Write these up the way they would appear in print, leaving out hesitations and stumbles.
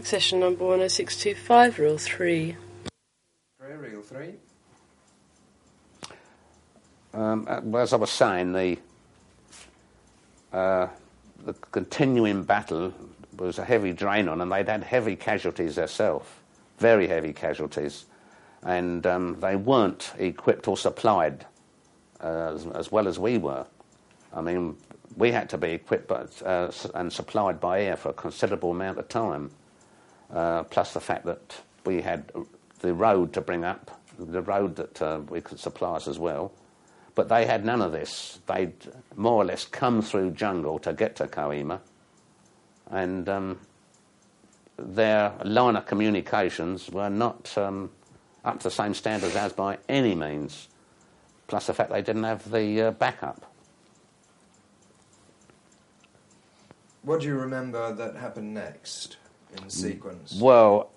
Session number 10625, Rule 3. Rule 3. As I was saying, the continuing battle was a heavy drain on, and they'd had heavy casualties themselves, very heavy casualties, and they weren't equipped or supplied as well as we were. I mean, we had to be equipped and supplied by air for a considerable amount of time, plus the fact that we had the road to bring up, the road that we could supply us as well. But they had none of this. They'd more or less come through jungle to get to Kohima, and their line of communications were not up to the same standards as by any means, plus the fact they didn't have the backup. What do you remember that happened next in sequence? Well,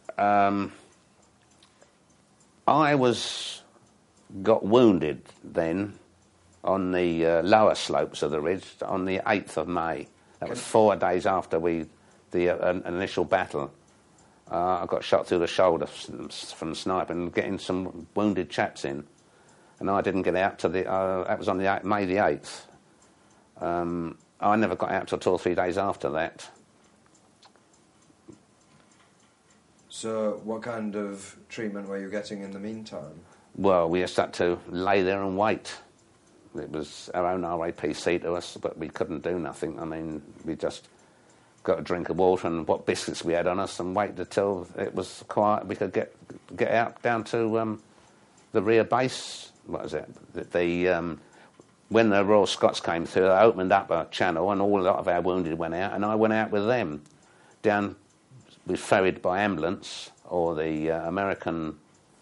I got wounded then on the lower slopes of the ridge on the 8th of May. That was 4 days after the initial battle. I got shot through the shoulder from sniping, getting some wounded chaps in, and I didn't get out to that was on May the 8th. I never got out till 2 or 3 days after that. So what kind of treatment were you getting in the meantime? Well, we just had to lay there and wait. It was our own RAPC to us, but we couldn't do nothing. I mean, we just got a drink of water and what biscuits we had on us and wait until it was quiet. We could get out down to the rear base. What was it? When the Royal Scots came through, they opened up a channel and a lot of our wounded went out, and I went out with them. Down, we ferried by ambulance, or the American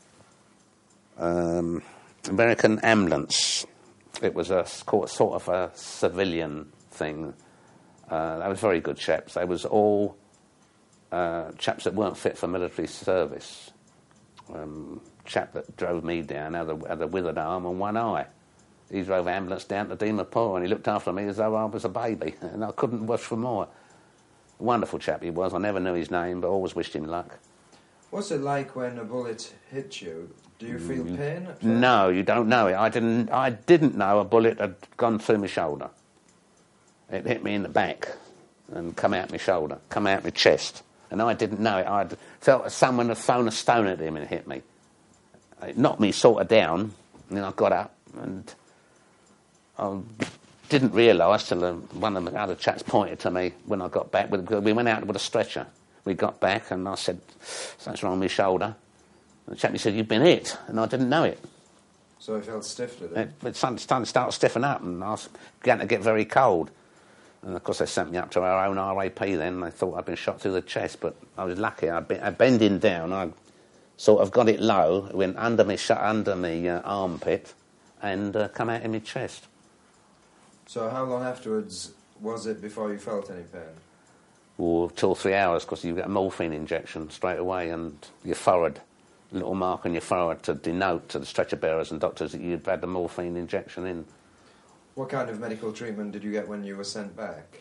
ambulance. It was sort of a civilian thing. They was very good chaps. They was all chaps that weren't fit for military service. Chap that drove me down had a withered arm and one eye. He drove ambulance down to Dimapur and he looked after me as though I was a baby, and I couldn't wish for more. A wonderful chap he was. I never knew his name, but always wished him luck. What's it like when a bullet hits you? Do you feel pain at first? No, you don't know it. I didn't know a bullet had gone through my shoulder. It hit me in the back and come out my shoulder, come out my chest, and I didn't know it. I felt someone had thrown a stone at him and it hit me. It knocked me sort of down, and then I got up and I didn't realise till one of the other chaps pointed to me when I got back. We went out with a stretcher. We got back and I said, something's wrong with my shoulder. And the chap said, you've been hit, and I didn't know it. So it felt stiff to them? It started to stiffen up, and I began to get very cold. And of course they sent me up to our own RAP then. They thought I'd been shot through the chest, but I was lucky. I bending down, I sort of got it low, it went under me armpit, and come out in my chest. So how long afterwards was it before you felt any pain? Or 2 or 3 hours, because you get a morphine injection straight away, and your forehead, a little mark on your forehead to denote to the stretcher bearers and doctors that you'd had the morphine injection in. What kind of medical treatment did you get when you were sent back?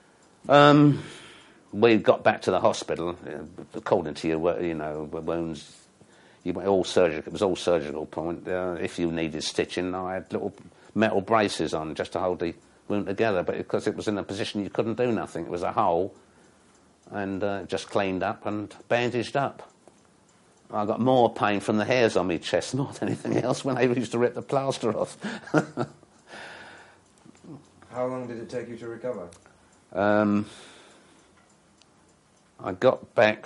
We got back to the hospital, according to your wounds. You went all surgical. It was all surgical point. If you needed stitching, I had little metal braces on just to hold the wound together. But because it was in a position you couldn't do nothing, it was a hole, and just cleaned up and bandaged up. I got more pain from the hairs on my chest more than anything else when they used to rip the plaster off. How long did it take you to recover? I got back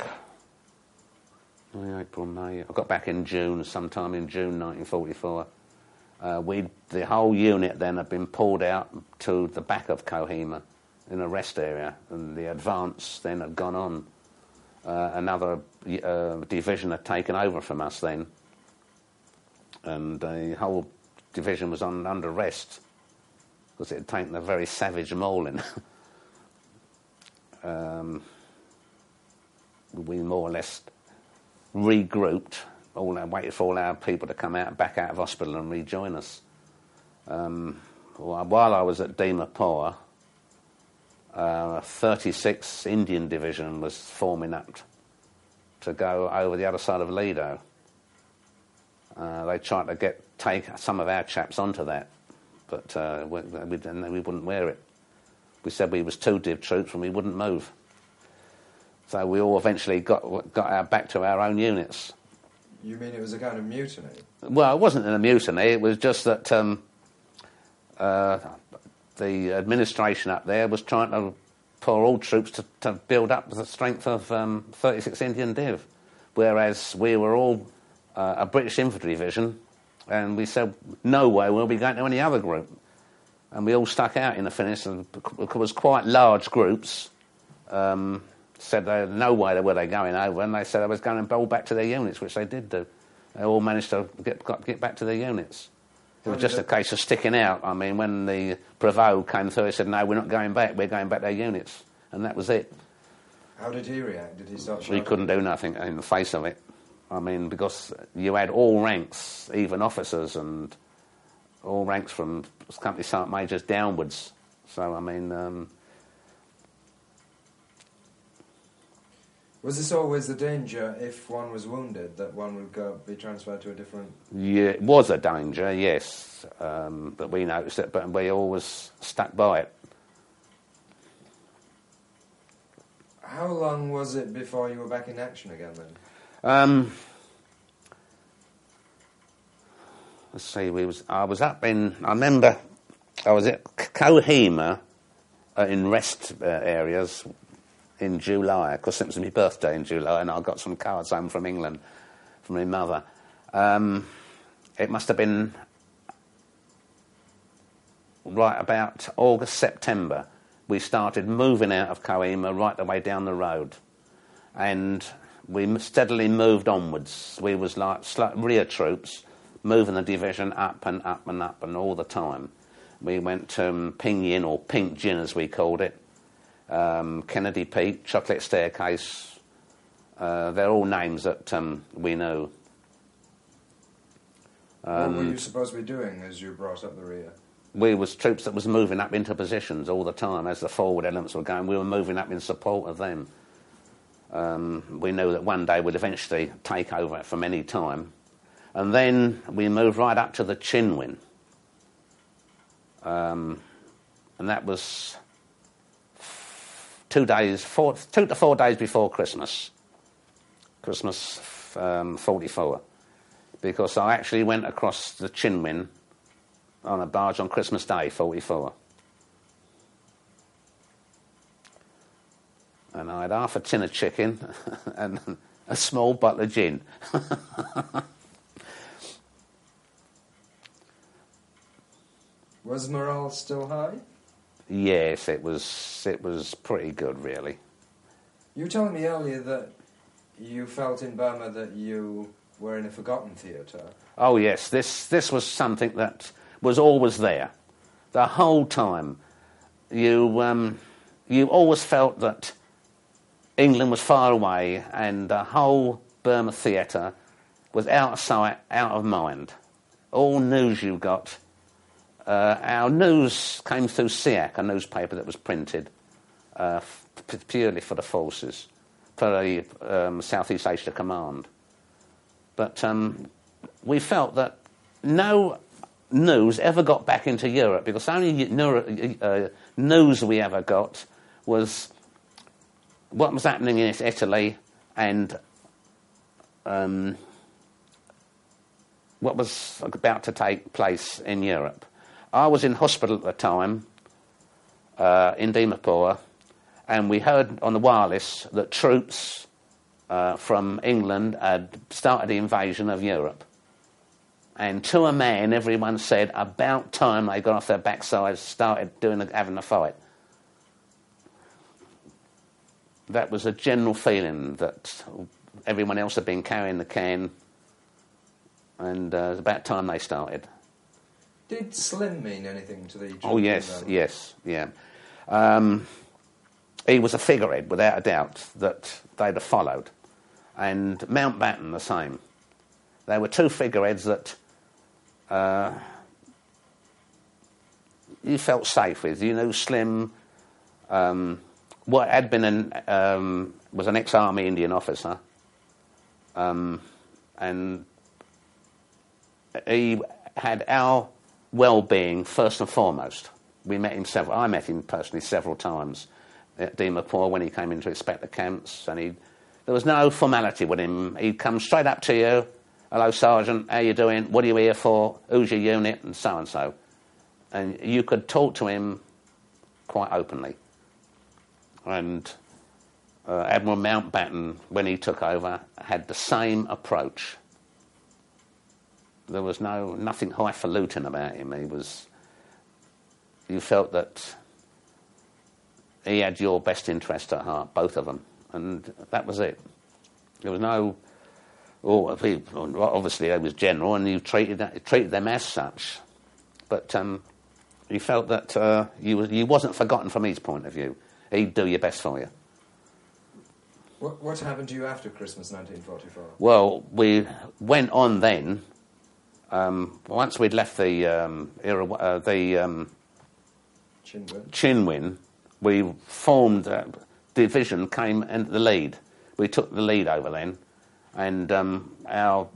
April, May. I got back in June, sometime in June 1944. The whole unit then had been pulled out to the back of Kohima in a rest area, and the advance then had gone on. Another division had taken over from us then, and the whole division was under rest because it had taken a very savage mauling. We more or less regrouped, waited for all our people to come back out of hospital and rejoin us. While I was at Dimapur, 36 Indian Division was forming up to go over the other side of Lido. They tried to take some of our chaps onto that, but we wouldn't wear it. We said we was 2 div troops and we wouldn't move. So we all eventually got back to our own units. You mean it was a kind of mutiny? Well, it wasn't a mutiny. It was just that the administration up there was trying to pour all troops to build up the strength of 36 Indian Div, whereas we were all a British infantry division, and we said, no way will we go to any other group. And we all stuck out in the finish, and it was quite large groups. Said no way were they going over, and they said they was going to bowl back to their units, which they did do. They all managed to get back to their units. It was just a case of sticking out. I mean, when the Prevost came through, he said, no, we're not going back, we're going back to their units. And that was it. How did he react? Did he start shouting? We couldn't do nothing in the face of it. I mean, because you had all ranks, even officers, and all ranks from company sergeant majors downwards. So, I mean... Was this always the danger, if one was wounded, that one would be transferred to a different... Yeah, it was a danger, yes, but we noticed it, but we always stuck by it. How long was it before you were back in action again, then? Let's see, I was up in... I remember I was at Kohima in rest areas... in July, because it was my birthday in July, and I got some cards home from England from my mother. It must have been right about August, September. We started moving out of Kohima right the way down the road, and we steadily moved onwards. We was like rear troops, moving the division up and up and up, and all the time. We went to Pinyin, or Pink Gin as we called it, Kennedy Peak, Chocolate Staircase. They're all names that we know. What were you supposed to be doing as you brought up the rear? We was troops that was moving up into positions all the time. As the forward elements were going, we were moving up in support of them. We knew that one day we'd eventually take over from any time. And then we moved right up to the Chinwin. And that was 2 to 4 days before Christmas. Christmas 44. Because I actually went across the Chinwin on a barge on Christmas Day, 44. And I had half a tin of chicken and a small bottle of gin. Was morale still high? Yes, it was pretty good, really. You were telling me earlier that you felt in Burma that you were in a forgotten theatre. Oh, yes, this was something that was always there. The whole time. You always felt that England was far away and the whole Burma theatre was out of sight, out of mind. All news you got... our news came through SIAC, a newspaper that was printed purely for the forces, for the Southeast Asia Command. But we felt that no news ever got back into Europe, because the only news we ever got was what was happening in Italy and what was about to take place in Europe. I was in hospital at the time, in Dimapur, and we heard on the wireless that troops from England had started the invasion of Europe. And to a man, everyone said, about time they got off their backsides, started having a fight. That was a general feeling that everyone else had been carrying the can, and it was about time they started. Did Slim mean anything to the... Oh, yes, yeah. He was a figurehead, without a doubt, that they'd have followed. And Mountbatten, the same. There were two figureheads that you felt safe with. You knew Slim, what had been was an ex-army Indian officer, and he had our well-being first and foremost. I met him personally several times at Dimapur when he came in to inspect the camps, and there was no formality with him. He'd come straight up to you, hello, Sergeant, how you doing, what are you here for, who's your unit, and so. And you could talk to him quite openly. And Admiral Mountbatten, when he took over, had the same approach. There was nothing highfalutin about him. You felt that he had your best interest at heart, both of them, and that was it. There was no... obviously, he was general, and you treated them as such. But you felt that you wasn't forgotten from his point of view. He'd do your best for you. What happened to you after Christmas 1944? Well, we went on then. Once we'd left the Chinwin, we formed a division, came into the lead. We took the lead over then, and our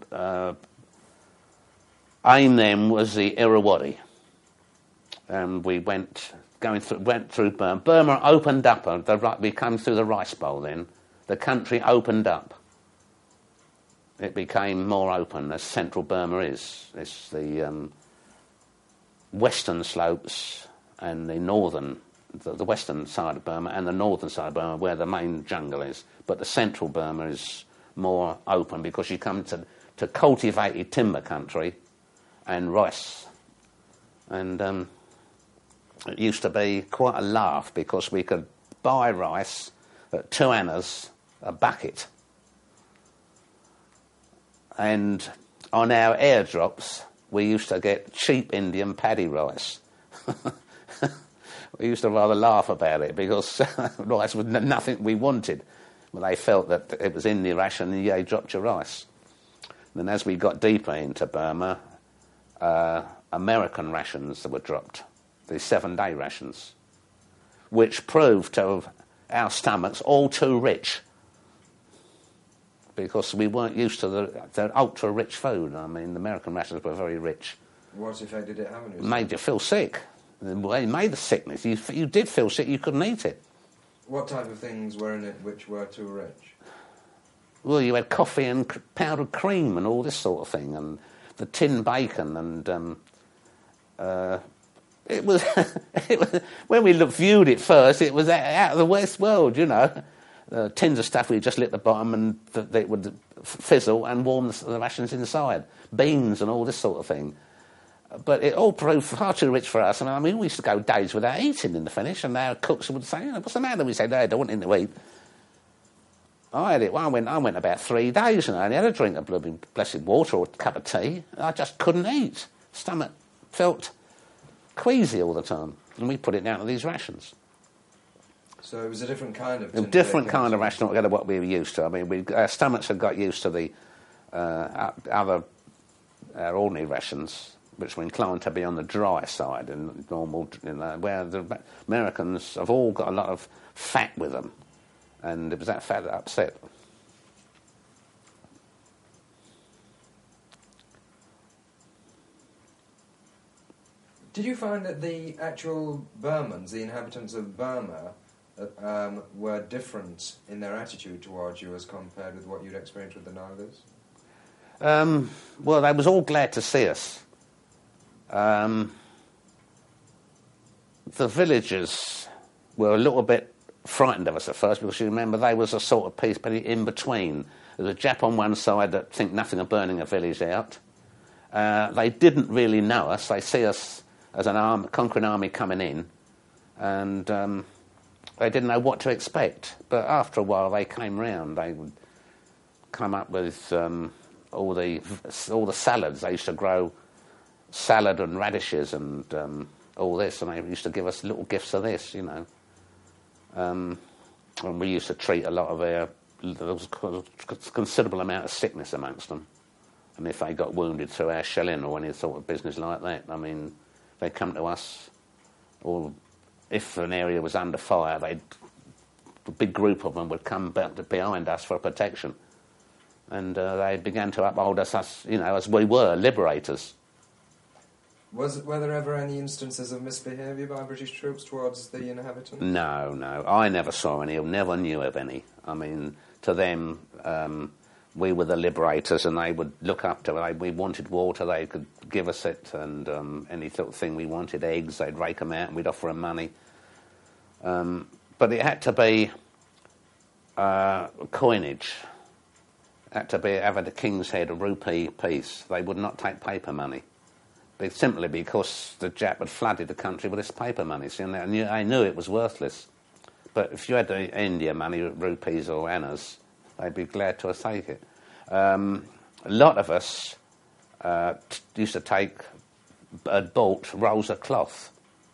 aim then was the Irrawaddy. And we went through Burma. Burma opened up. We came through the Rice Bowl then. The country opened up. It became more open, as central Burma is. It's the western slopes and the western side of Burma and the northern side of Burma where the main jungle is. But the central Burma is more open because you come to cultivated timber country and rice. And it used to be quite a laugh because we could buy rice at 2 annas a bucket. And on our airdrops, we used to get cheap Indian paddy rice. We used to rather laugh about it because rice was nothing we wanted. But they felt that it was in the ration and they dropped your rice. Then as we got deeper into Burma, American rations were dropped, the 7-day rations, which proved to our stomachs all too rich because we weren't used to the ultra-rich food. I mean, the American rations were very rich. What effect did it have on you? It made you feel sick. It made the sickness. You did feel sick, you couldn't eat it. What type of things were in it which were too rich? Well, you had coffee and powdered cream and all this sort of thing, and the tin bacon, and it was when we viewed it first, it was out of the West world, you know. Tins of stuff we just lit the bottom and they would fizzle and warm the rations inside. Beans and all this sort of thing. But it all proved far too rich for us. I mean, we used to go days without eating in the finish, and our cooks would say, what's the matter? We said, I don't want anything to eat. I had it. Well, I went about 3 days, and I only had a drink of blooming blessed water or a cup of tea. I just couldn't eat. Stomach felt queasy all the time, and we put it down to these rations. So it was a different kind of... A different kind of ration altogether what we were used to. I mean, our stomachs had got used to the our ordinary rations, which were inclined to be on the dry side and normal, where the Americans have all got a lot of fat with them, and it was that fat that upset. Did you find that the actual Burmans, the inhabitants of Burma, were different in their attitude towards you as compared with what you'd experienced with the Nagas? Well, they was all glad to see us. The villagers were a little bit frightened of us at first because you remember they was a sort of piece in between. There's a Jap on one side that think nothing of burning a village out. They didn't really know us. They see us as an conquering army coming in, and they didn't know what to expect. But after a while, they came round. They would come up with all the salads. They used to grow salad and radishes and all this, and they used to give us little gifts of this, you know. And we used to treat a lot of there was a considerable amount of sickness amongst them. And if they got wounded through our shelling or any sort of business like that, I mean, they'd come to us, or if an area was under fire, a big group of them would come back behind us for protection. and they began to uphold us, as we were, liberators. Were there ever any instances of misbehaviour by British troops towards the inhabitants? No, I never saw any, or never knew of any. I mean, to them, we were the liberators, and they would look up to it. We wanted water, they could give us it, and any little thing we wanted, eggs, they'd rake them out, and we'd offer them money. But it had to be coinage. It had to be have a King's Head, a rupee piece. They would not take paper money. Simply because the Jap had flooded the country with this paper money. See, and I knew it was worthless. But if you had the India money, rupees or annas, they'd be glad to take it. A lot of us used to had bought rolls of cloth,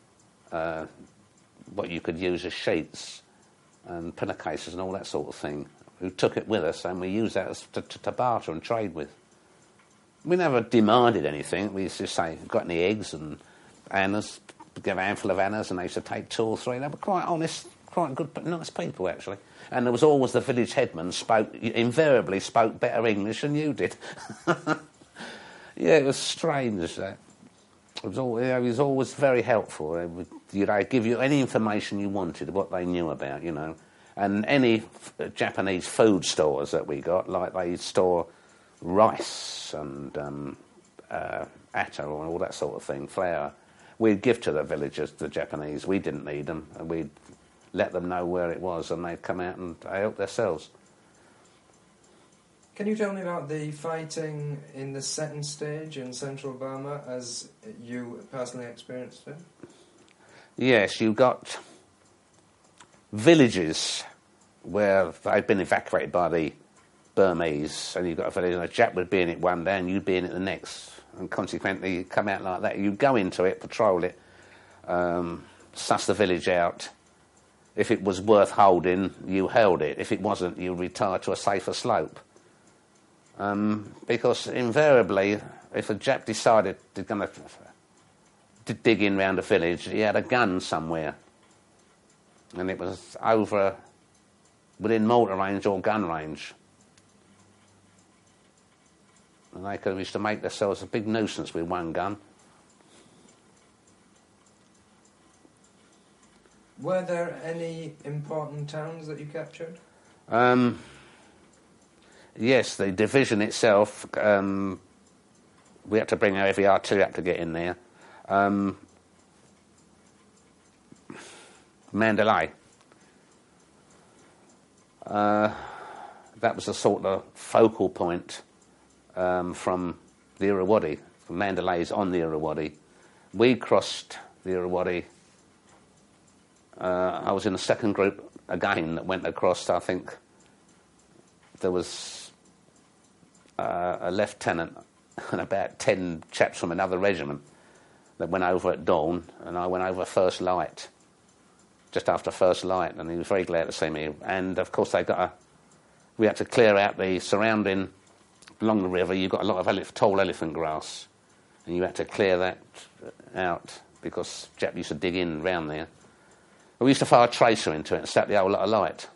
what you could use as sheets and pillowcases and all that sort of thing. We took it with us, and we used that to barter and trade with. We never demanded anything. We used to say, got any eggs and annas, give a handful of annas, and they used to take 2 or 3. They were quite honest, quite good, but nice people, actually. And there was always the village headman invariably spoke better English than you did. Yeah, it was strange, that. He was always very helpful. They'd give you any information you wanted, what they knew about, And any Japanese food stores that we got, like they store rice and atta and all that sort of thing, flour, we'd give to the villagers, the Japanese. We didn't need them, and we'd let them know where it was, and they'd come out and help themselves. Can you tell me about the fighting in the second stage in central Burma as you personally experienced it? Yes, you got villages where they'd been evacuated by the Burmese, and you've got a village, and a Jap would be in it one day and you'd be in it the next, and consequently you come out like that. You'd go into it, patrol it, suss the village out. If it was worth holding, you held it. If it wasn't, you retired to a safer slope. Because invariably, if a Jap decided to dig in round a village, he had a gun somewhere, and it was within mortar range or gun range. And they used to make themselves a big nuisance with one gun. Were there any important towns that you captured? Yes, the division itself, we had to bring our heavy artillery up to get in there. Mandalay. That was the sort of focal point from the Irrawaddy. Mandalay's on the Irrawaddy. We crossed the Irrawaddy. I was in the second group again that went across. I think there was a lieutenant and about 10 chaps from another regiment that went over at dawn, and I went over first light, just after first light, and he was very glad to see me. And of course we had to clear out the surrounding, along the river you've got a lot of tall elephant grass, and you had to clear that out because Jap used to dig in round there. We used to fire a tracer into it and set the whole lot of light.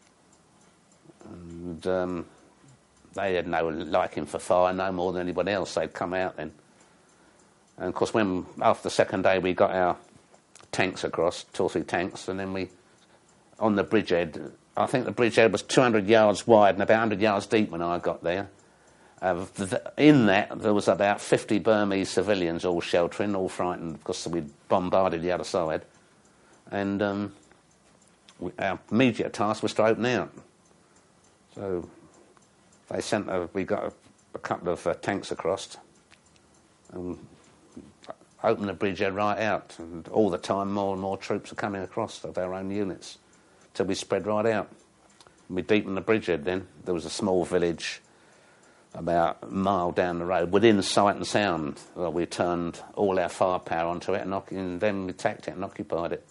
And they had no liking for fire, no more than anybody else. They'd come out then. And of course, after the second day, we got our tanks across, 2 or 3 tanks, and then on the bridgehead, I think the bridgehead was 200 yards wide and about 100 yards deep when I got there. In that, there was about 50 Burmese civilians all sheltering, all frightened because we'd bombarded the other side. And our immediate task was to open out. So we got a couple of tanks across and opened the bridgehead right out. And all the time, more and more troops were coming across of our own units till we spread right out. And we deepened the bridgehead then. There was a small village about a mile down the road, within sight and sound. Well, we turned all our firepower onto it and then we attacked it and occupied it.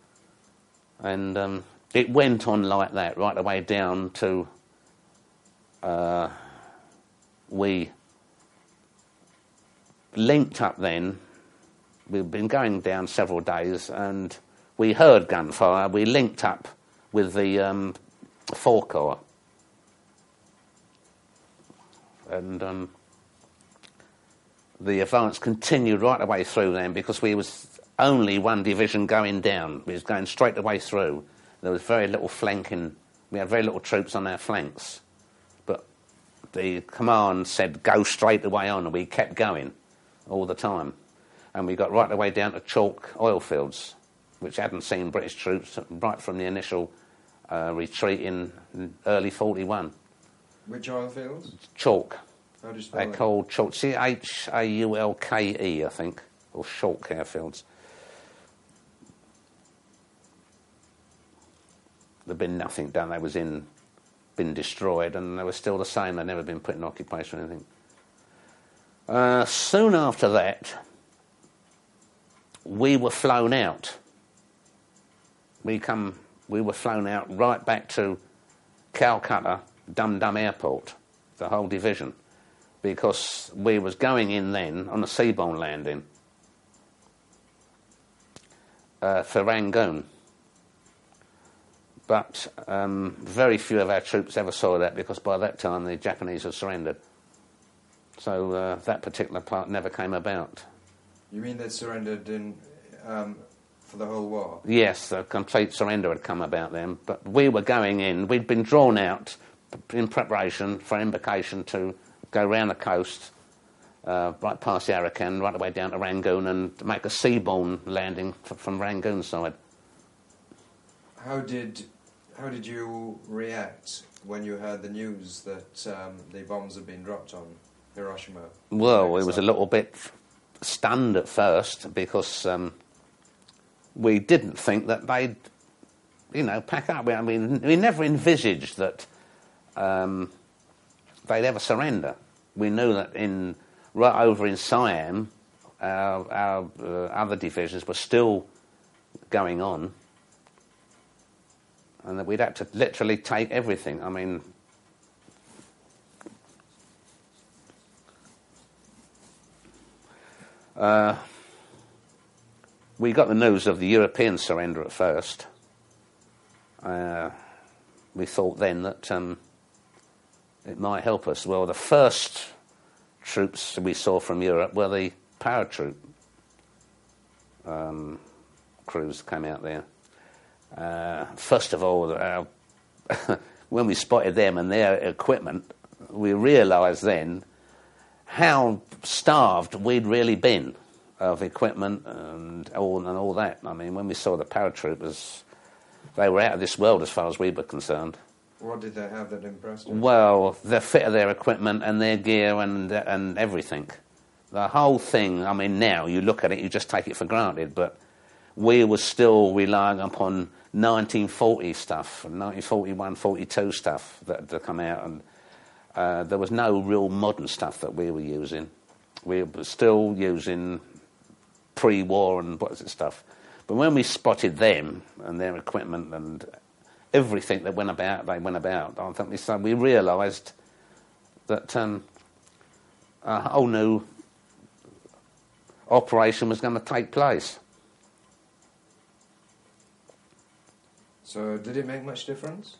And it went on like that right the way down to we linked up then. We've been going down several days and we heard gunfire. We linked up with the 4 Corps. and the advance continued right the way through then, because we was only one division going down. We was going straight the way through. There was very little flanking. We had very little troops on our flanks. But the command said, go straight the way on, and we kept going all the time. And we got right the way down to Chalk oil fields, which hadn't seen British troops right from the initial retreat in early 41. Which oil fields? Chalk. How do you spell They're it? called Chalk, Chaulke, I think, or Chalk airfields. There'd been nothing done. They was been destroyed, and they were still the same. They'd never been put in occupation or anything. Soon after that, we were flown out. We were flown out right back to Calcutta, Dum Dum Airport, the whole division, because we was going in then on a seaborne landing for Rangoon. But very few of our troops ever saw that, because by that time the Japanese had surrendered. So that particular part never came about. You mean they surrendered in for the whole war? Yes, a complete surrender had come about then. But we were going in. We'd been drawn out in preparation for embarkation to go round the coast, right past the Arakan, right the way down to Rangoon, and make a seaborne landing from Rangoon side. How did you react when you heard the news that the bombs had been dropped on Hiroshima? Well, we was a little bit stunned at first, because we didn't think that they'd, pack up. I mean, we never envisaged that they'd ever surrender. We knew that right over in Siam, our other divisions were still going on, and that we'd had to literally take everything. I mean, we got the news of the European surrender at first. We thought then that it might help us. Well, the first troops we saw from Europe were the paratroop crews that came out there. First of all, when we spotted them and their equipment, we realised then how starved we'd really been of equipment and all that. I mean, when we saw the paratroopers, they were out of this world as far as we were concerned. What did they have that impressed you? Well, the fit of their equipment and their gear and everything. The whole thing, I mean, now you look at it, you just take it for granted, but we were still relying upon 1940 stuff, 1941, 42 stuff that had come out, and there was no real modern stuff that we were using. We were still using pre-war and stuff. But when we spotted them and their equipment and everything that went about, I think we realised that a whole new operation was going to take place. So, did it make much difference?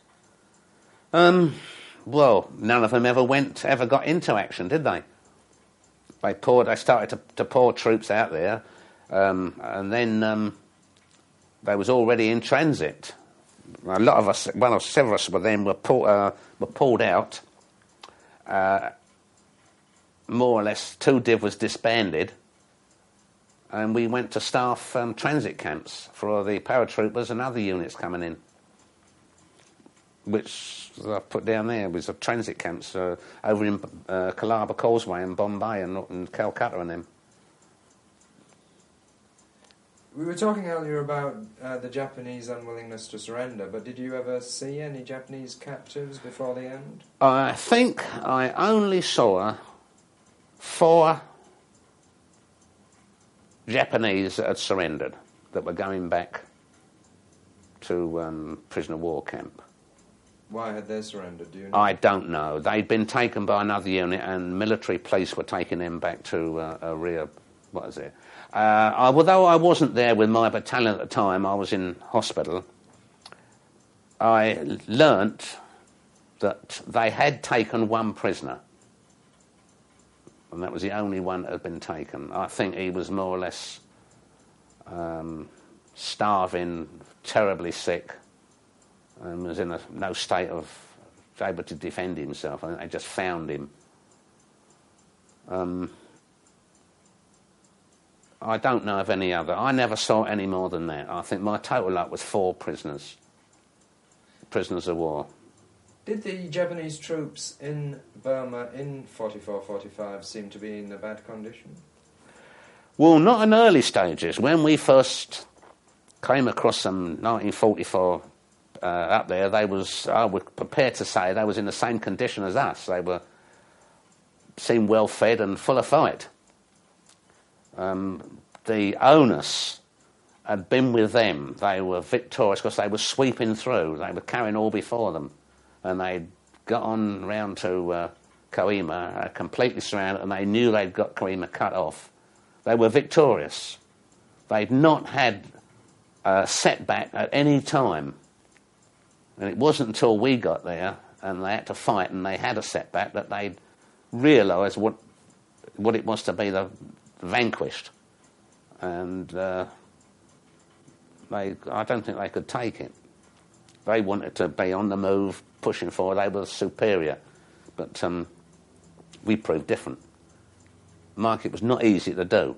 Well, none of them ever got into action, did they? They started to pour troops out there, and then they was already in transit. A lot of us, several of us were pulled out. More or less, 2 Div was disbanded, and we went to staff transit camps for the paratroopers and other units coming in, which I put down there was the transit camps over in Calabar Causeway and Bombay and Calcutta and them. We were talking earlier about the Japanese unwillingness to surrender, but did you ever see any Japanese captives before the end? I think I only saw 4 Japanese that had surrendered, that were going back to prisoner of war camp. Why had they surrendered, do you know? I don't know. They'd been taken by another unit, and military police were taking them back to a rear... What is it? Although I wasn't there with my battalion at the time, I was in hospital, I learnt that they had taken 1 prisoner and that was the only one that had been taken. I think he was more or less starving, terribly sick, and was in no state of able to defend himself. I think they just found him. I don't know of any other. I never saw any more than that. I think my total lot was 4 prisoners of war. Did the Japanese troops in Burma in 44-45 seem to be in a bad condition? Well, not in early stages. When we first came across them 1944 up there, I was prepared to say they was in the same condition as us. They seemed well fed and full of fight. The onus had been with them. They were victorious because they were sweeping through. They were carrying all before them. And they'd got on round to Kohima, completely surrounded, and they knew they'd got Kohima cut off. They were victorious. They'd not had a setback at any time. And it wasn't until we got there and they had to fight and they had a setback that they'd realised what it was to be the vanquished. And I don't think they could take it. They wanted to be on the move, pushing forward. They were superior. But we proved different. Mike, it was not easy to do.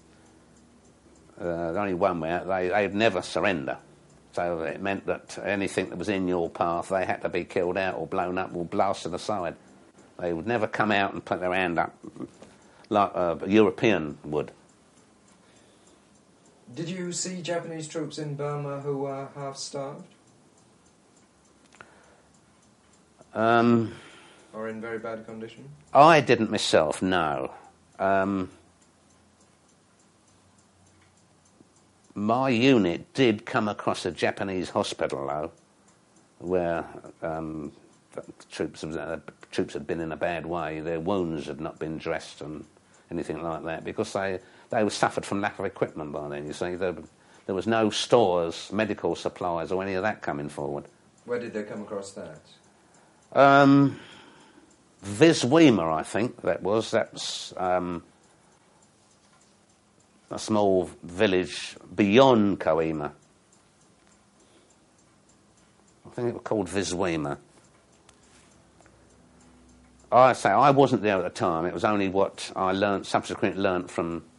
Only one way out, they'd never surrender. So it meant that anything that was in your path, they had to be killed out or blown up or blasted aside. They would never come out and put their hand up like a European would. Did you see Japanese troops in Burma who were half-starved? Or in very bad condition? I didn't myself, no. My unit did come across a Japanese hospital, though, where the troops had been in a bad way. Their wounds had not been dressed and anything like that, because they were suffered from lack of equipment by then, you see. There was no stores, medical supplies, or any of that coming forward. Where did they come across that? Viswima, I think that was. That's a small village beyond Kohima. I think it was called Viswima. I say I wasn't there at the time. It was only what I subsequently learnt from